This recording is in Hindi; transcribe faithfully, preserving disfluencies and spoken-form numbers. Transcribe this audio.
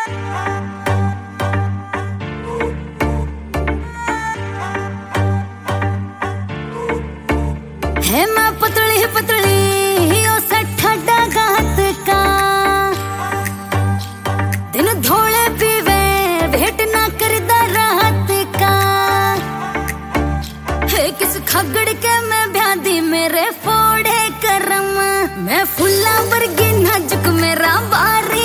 है मैं पतली पतली ओ सठा डागात का दिन धोले पीवे भेंट ना करदा रात का है किस खगड़ के मैं ब्यादी मेरे फोड़े करम मैं फुल्ला वर्गी नाजुक मेरा बारी